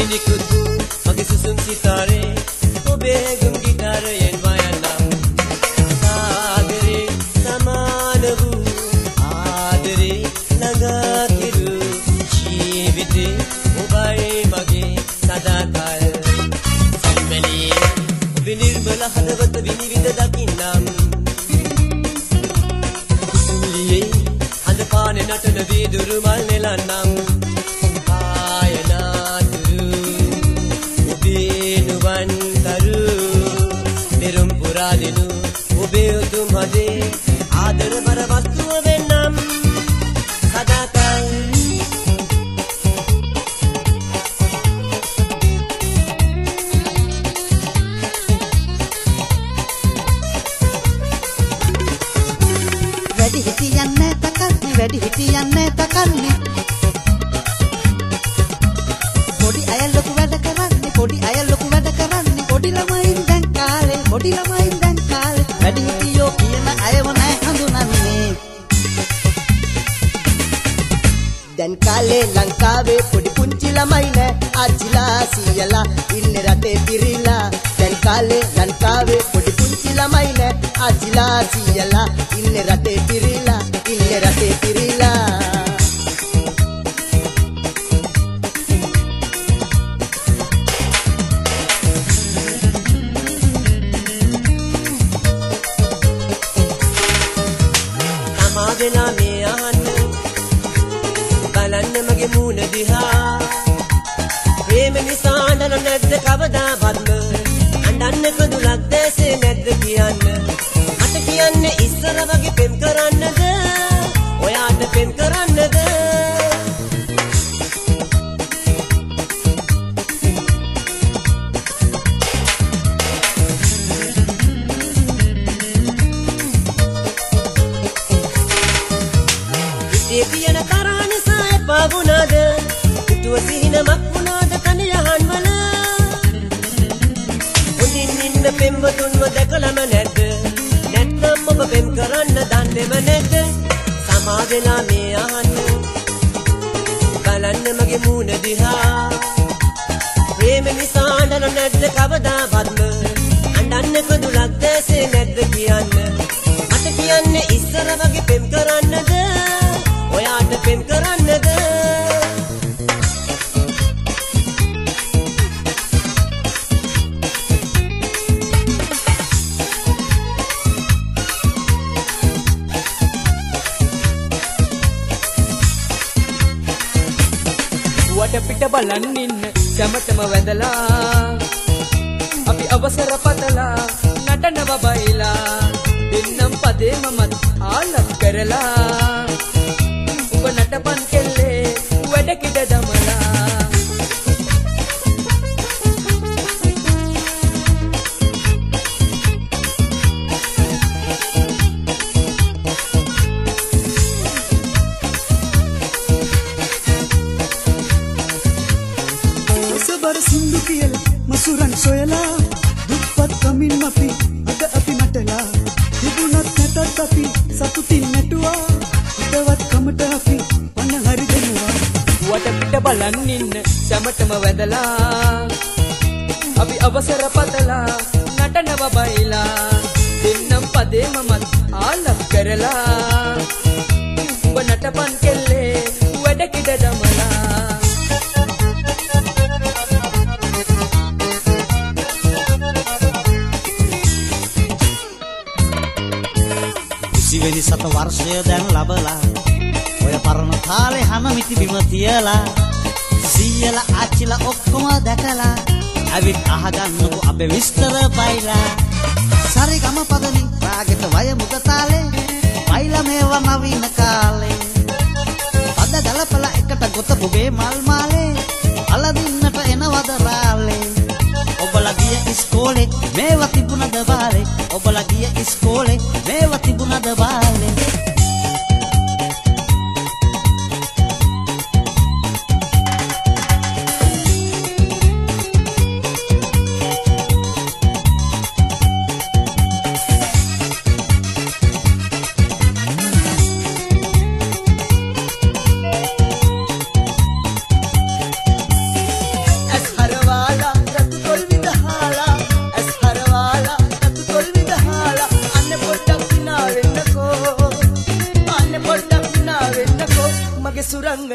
Menikutu mage susum sitare obe gum gitare yen wayanam saagare samanavu aadare nagakiru jeevite obai mage sadakal sammali vinirmal hadawat vinivida dakinnam kusumliye handapane natana viduru mal nelanam Dinu obe utum hade aadara bara vastuwa wennam sadakal වැඩි හිටියන්නේ තකන්නේ වැඩි හිටියන්නේ තකන්නේ පොඩි අය ලොකු වැඩ කරන්නේ පොඩි අය ලොකු වැඩ කරන්නේ පොඩි ළමයින් දැන් කාලේ පොඩි ළමයින් දැන් කාලේ වැඩි හිටියෝ කියන අයව නැහැ හඳුනන්නේ දැන් කාලේ ලංකාවේ පොඩි පුංචි ළමයි නෑ ආච්චිලා සීයලා ඉන්නේ රටේ පිරිලා දැන් කාලේ ලංකාවේ පොඩි පුංචි ළමයි නෑ ආච්චිලා සීයලා ඉන්නේ රටේ පිරිලා ඉන්නේ රටේ පිරිලා වෙලා මේ අහන්න බලන්න මගේ මූණ දිහා ප්‍රේම නිසා අඬන නැද්ද කවදාවත්ම අඬන්න කඳුලක් දැසේ නැද්ද කියන්න මට කියන්නේ ඉස්සර වගේ පෙම් කරන්නද ඔයාට පෙම් කරන්නද පියන තරහනිසා එපා වුණාද පිටුව සිහිනමක් වුණාද කන යහන්වල හොඳින් ඉන්න පෙම්වතුන්ව දැකලම නැද්ද නැත්නම් ඔබ පෙම් කරන්න දන්නේම නැද්ද සමා වෙලා මේ අහන්න බලන්න මගේ මූණ දිහා ප්‍රේම නිසා අඬන නැද්ද කවදාවත්ම අඬන්න කඳුලක් දැසේ නැද්ද කියන්න මට කියන්නේ ඉස්සර වගේ පෙම් කරන්නද ඔයාට පෙම් කරන්නද වට පිට බලන් ඉන්න සැමටම වැදලා අපි අවසර පතලා නටනව බයිලා දෙන්නම් පදේ මමත් ආලම් කරලා උඹ නටපන් කෙල්ලේ වැඩ කිඩ දමලා ඔසබර සින්දු කියලා මසුරන් සොයලා දුප්පත් කමින් අපි අද අපි නටලා තිබුණත් නැතත් අපි සතුටින් නටුවා හිතවත් කමට අපි පණ හරි දෙනවා වට පිට බලන් ඉන්න සැමටම වැදලා අපි අවසර පතලා නටනව බයිලා දෙන්නම් පදේ මමත් ආලම් කරලා උඹ නටපන් කෙල්ලේ වැඩ කිඩ දමලා සිවෙනි සත වර්ෂය දැන් ලබලා ඔය පරණ තාලේ හැම මිටි බිම තියලා සීයලා ආච්චිලා ඔක්කොම දැකලා ඇවිත් අහගන්නකො අපේ විස්තර බයිලා සරිගම පදමින් රාගෙට වය මුද තාලේ බයිලා මේවා නවීන කාලේ පද ගලපලා එකට ගොතපුගේ මල් මාලේ අලදින්නට එනවද රාලේ ඔබලා ගිය ඉස්කෝලේ මේවා තිබුණද බාලේ ඔබලා ගිය ඉස්කෝලේ මේවා තිබුණද බාලේ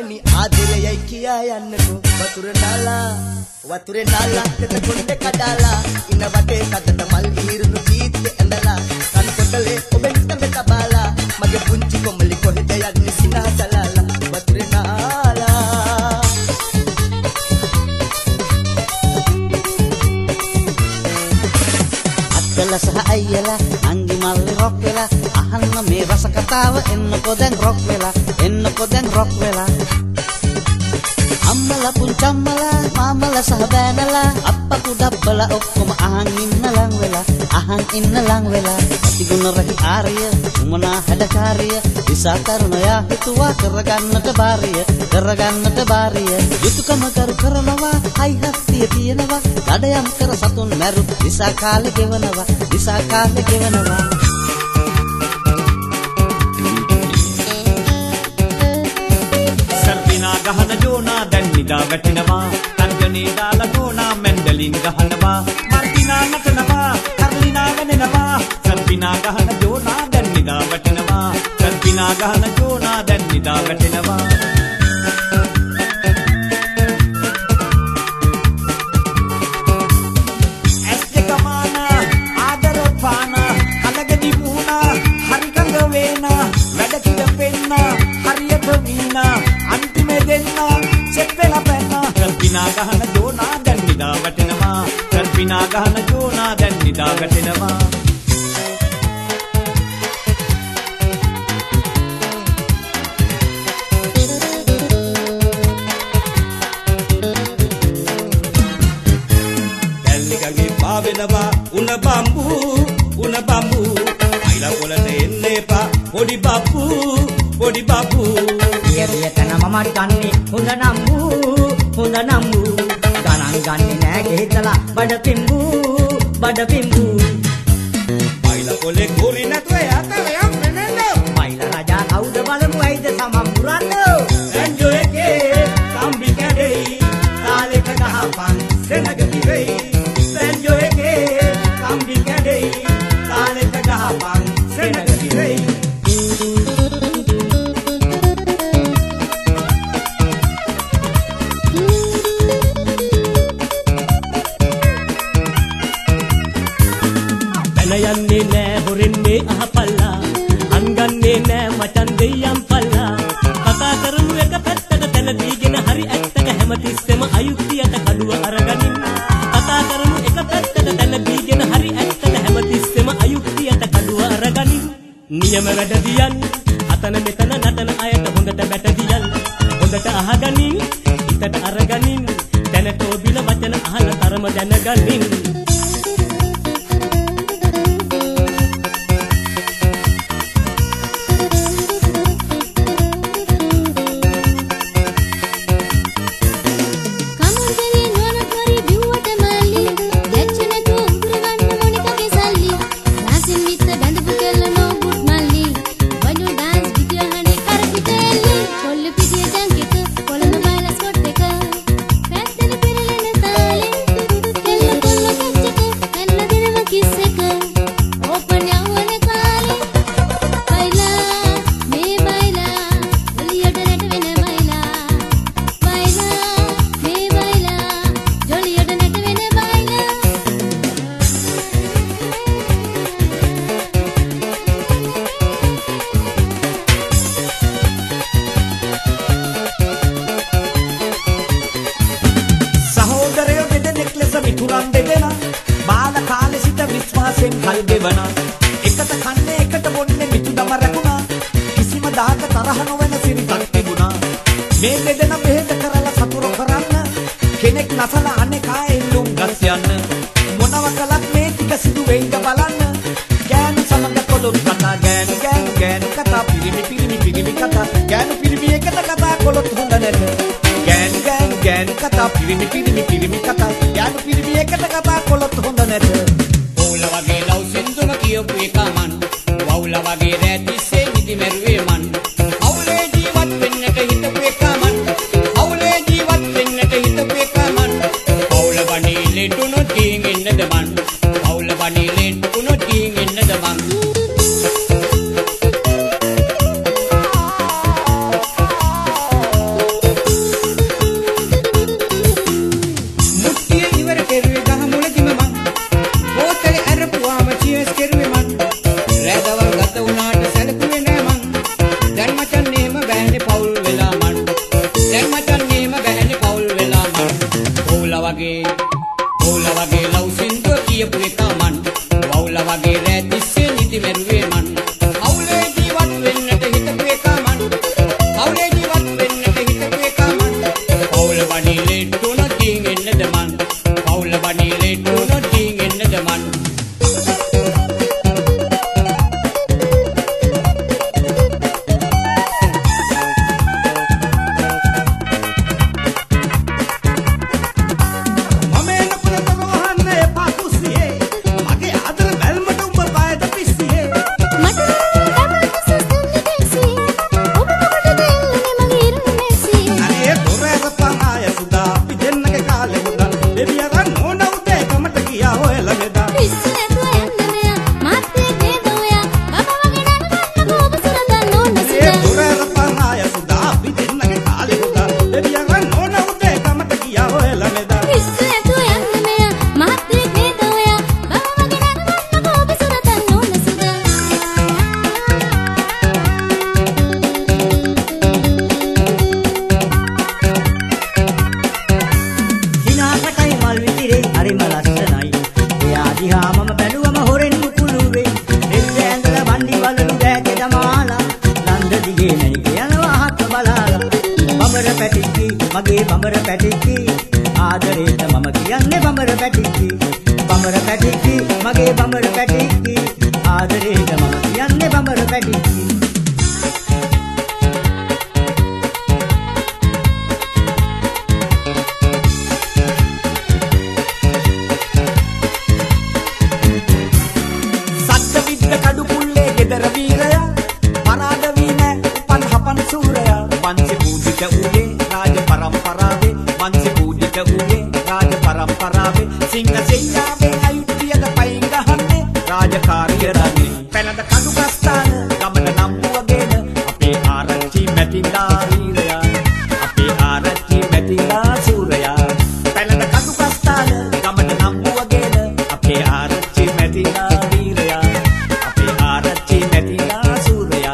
පළවෙනි ආදරයයි කියා යන්නකෝ වතුරේ නාලා තෙත කොණ්ඩේ කඩාලා ඉන වටේ කඩට මල් ඉහිරුණු ජීවිතේ ඇඳලා කන කොටලේ ඔබෙන් තඹ තබාලා මගේ පුංචි කොමලි කොහෙද යන්නේ සිනාසලාලා වතුරේ නාලා අත්තල සහ අයියලා අංගි මල්ලි රොක් වෙලා අහන්න මේ රස කතාව එන්නකෝ දැන් රොක් වෙලා අම්මලා පුංචම්මලා මාමලා සහ බෑනලා අප්පා කුඩබ්බලා ඔක්කොම අහන් ඉන්න ලං වෙලා අතිගුණ රහි ආර්ය උමනා හැඩකාරිය විසා තරුණයා හිතුවා කරගන්නට බාරිය යුතුයකම කරු කරනවා හයි හස්තිය තියනවා දඩයම් කර සතුන් මැරු විසා කාලේ ගෙවනවා ගහන ජෝනා දැන් නිදා වැටෙනවා තර්ජනේ දාලා නෝනා මෙන්ඩලින් ගහනවා මර්තිනා නටනවා කර්ලිනා ගනනවා සල්පිනා ගහන ජෝනා දැන් නිදා වැටෙනවා සල්පිනා ගහන ජෝනා දැන් නිදා වැටෙනවා ඇස් දෙක මාන ආදර පාන කලගදි මුණා හරි කඟ වේන වැඩ කිඩ පෙන්න හරියට වීනා කල්පිනා ගහන ජෝනා දැන් නිදා වැටෙනවා කල්පිනා ගහන ජෝනා දැන් නිදා වැටෙනවා දැල්ලිකගේ පාවෙනවා උණ බම්බු අයිලා පොළට එන්න එපා පොඩි බබ්බු එතන මම ගන්නේ හොඳ නම්බු ගණන් ගන්නේ නෑ ගෙහිතලා බඩ පිම්බු අයිලා පොලේ ගෝරි නැතුව යතර යම් නෙන්නෝ මයිලා රජා කවුද බලමු ඇයිද සමම් පුරන්නෝ එන්ජෝ එකේ කම්බි කැඩෙයි තාලෙක ගහපන් සෙනග කිරෙයි එන්ජෝ එකේ කම්බි කැඩෙයි තාලෙක ගහපන් සෙනග කිරෙයි යන්නේ නෑ හොරෙන්නේ අහපල්ලා අන්ගන්නේ නෑ මචන් දෙයියන් පල්ලා කතා කරමු එක පැත්තක තැන දීගෙන හරි ඇත්තක හැමතිස්සෙම අයුක්තියට කඩුව අරගනින් කතා කරමු එක පැත්තක තැන දීගෙන හරි ඇත්තක හැමතිස්සෙම අයුක්තියට කඩුව අරගනින් නියම වැඩ දියන් අතන මෙතන නටන අයට හොඳට බැට දියන් හොඳට අහගනින් හිතට අරගනින් දැනට ඔබින වචන අහන තරම දැනගනින් බුද්ධි මෙරුවේ මන් අවුලේ ජීවත් වෙන්නට හිතපු එක මන් අවුලේ ජීවත් වෙන්නට හිතපු එක මන් පවුල වඩිලේ තුනකින් එන්නද මන් පවුල වඩිලේ තුනකින් එන්නද මන් මගේ බඹර පැටිකි ආදරේට මම කියන්නේ බඹර පැටිකි බඹර පැටිකි මගේ බඹර පැටිකි ආදරේට මම කියන්නේ බඹර පැටිකි සත්ත්ව විද්ද කඩු පුල්ලේ ගෙදර වීරයා පරාද වී නැ උපන් හපන් සූරයා වංශ පූජිත උයේ රාජ පරම්පරාවේ වංශ පූජිත උයේ රාජ පරම්පරාවේ සිංහ සෙයියාවේ අයුක්තියද පයින් ගහන්නේ රාජකාරිය රන්නේ පැනද කඩු ගස්තාන ගමන නම් වගේන අපේ ආරච්චි මැතිලා වීරයා අපේ ආරච්චි මැතිලා සූරයා පැනද කඩු ගස්තාන ගමන නම් වගේන අපේ ආරච්චි මැතිලා වීරයා අපේ ආරච්චි මැතිලා සූරයා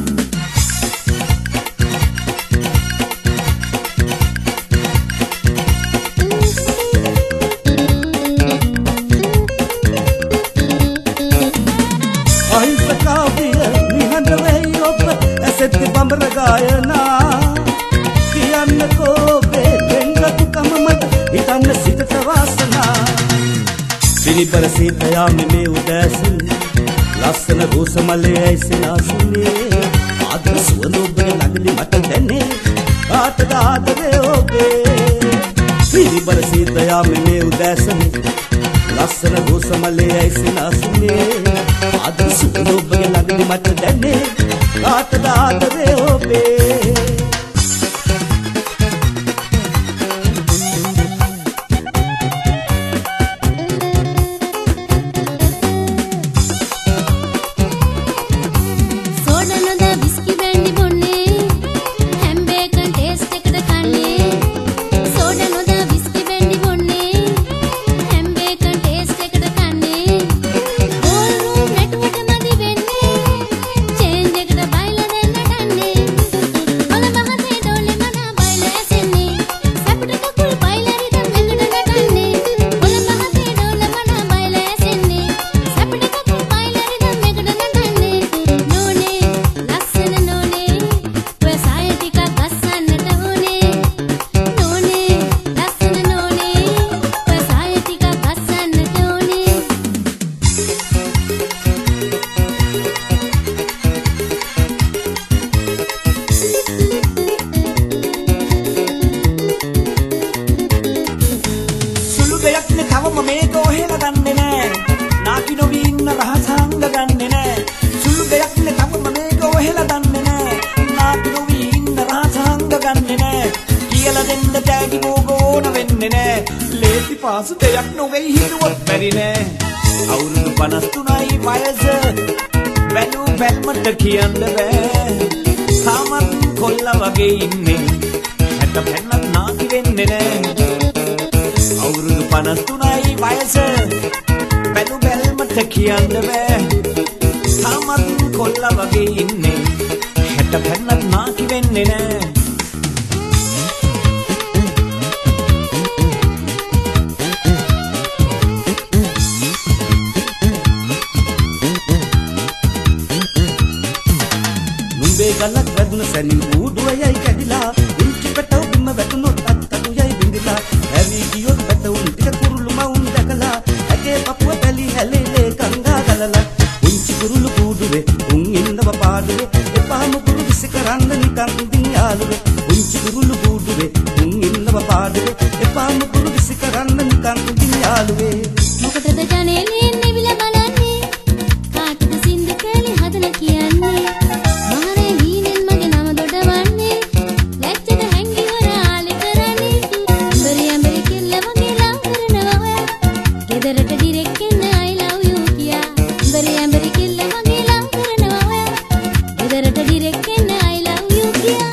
ඇසෙත්ති බඹර ගායනා කියන්නකෝ බේදෙන්ගතු කමමට හිතන්න සිතට වාසනා පිරිබර සීතයාමි මේ උදෑසන ලස්සන රෝස මලේ ඇයිසලාසුනේ ආදර සුවඳ ඔබේ ළඟදි මට දැනේ කාටද ආදරේ ඔබේ පිරිබර සීතයාමි මේ උදෑසන ලස්සන රෝස මලේ ඇයිසලාසුනේ ආදර සුවඳ ඔබේ ළඟදි මට දැනේ කාටද ආදරේ ඔබේ පාසු දෙයක් නොවෙයි හිතුවත් බැරි නෑ අවුරුදු 53යි වයස බැලු බැල්මට කියන්න බෑ සාමත් කොල්ලා වගේ ඉන්නේ හැට පැන්නත් නාකි වෙන්නේ නෑ අවුරුදු 53යි වයස බැලු බැල්මට කියන්න බෑ සාමත් කොල්ලා වගේ ඉන්නේ හැට පැන්නත් නාකි වෙන්නේ නෑ උබේ ගලක් වැදුන සැනින් ඌඩුවයයි කැඩිලා උන්චි පැටව බිම වැටුනොත් අත්තඩුයයි බිඳිලා ඇවි ගියොත් පැටවුන් ටික කුරුළු මවුන් දැකලා ඇගේ පපුව පැලි හැලේ කංගා ගලලා උන්චි කුරුළු කූඩුවේ උන් ඉන්නව පාඩුවේ එපාම කුරු විස කරන්න නිකන් ඉඳින් යාළුවේ උන්චි කුරුළු කූඩුවේ උන් ඉන්නව පාඩුවේ එපාම කුරු විස කරන්න නිකන් ඉඳින් යාළුවේ මොකටද ජනේලේ නිවිලා බලන්නේ කාටද සින්දු කැලි හදලා කියන්නේ මහරේ හීනෙන් මගේ නම දොඩවන්නේ ලැජ්ජට හැංගි වරාලේ කරන්නේ බරියම්බරි කිල්ල වගේ ලං කරනවා ඔයා ගෙදරට ඩිරෙක්ට් එන්න I love you කියා බරියම්බරි කිල්ල වගේ ලං කරනවා ඔයා ගෙදරට ඩිරෙක්ට් එන්න I love you කියා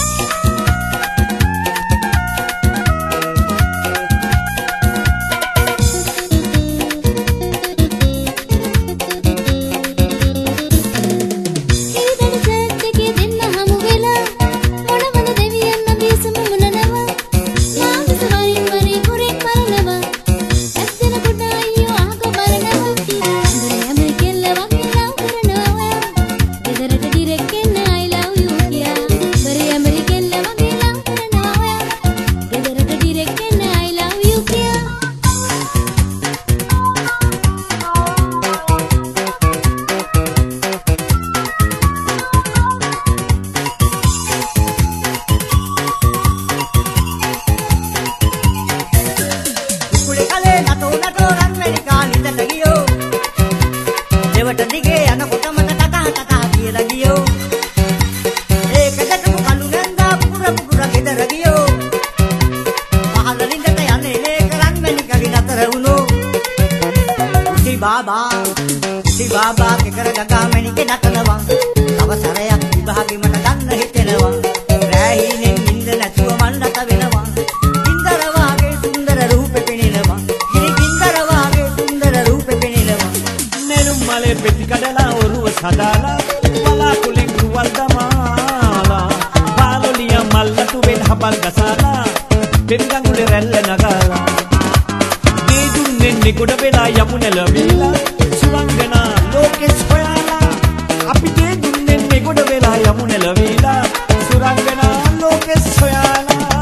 බාබා කෙකර ගගා මැණිකේ නටනවා අවසරයක් විභාගෙ මට ගන්න හිතෙනවා රැහිනෙන් නිින්ද නැතුව මන් රට වෙනවා කින්දර වාගේ සුන්දර රූපෙ පෙනෙනවා ගිනි කින්දර වාගේ සුන්දර රූපෙ පෙනෙනවා නෙළුම් මලේ පෙති කඩලා ඔරුව සදාලා බලාකුලෙන් රුවල් දමාලා පාලොලිය මල්ලතු වෙල් හබල් ගසාලා දෙන්ගඟුලේ රැල්ල නගාලා දී දුන්නේ නිකුඩ වෙලා යමු නැලවිලා සුරංගනා ලෝකෙස් හොයාලා අපි දී දුන්නේ නිකුඩ වෙලා යමු නැලවිලා සුරංගනා ලෝකෙස් හොයාලා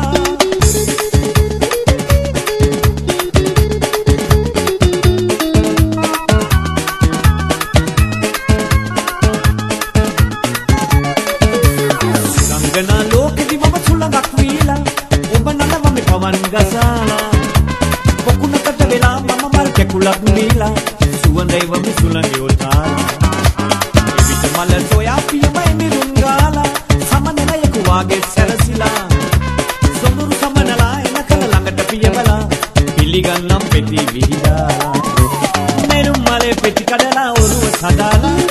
සුරංගනා ලෝකෙදි මම සුළඟක් වීලා ඔබ නලවමෙ පවන් ගසාලා පොකුණකට වෙලා මම මල් කැකුලක් වීලා සුවඳයි වමි සුළඟේ ඔතාලා එවිට මල සොයා පියමයි මිරුන් ගාලා සමනලයක වාගේ සැරසිලා සොඳුරු සමනලා එන කල ළඟට පියවලා පිළිගන්නම් පෙති විහිදා නෙළුම් මලේ පෙති කඩලා ඔරුව සදාලා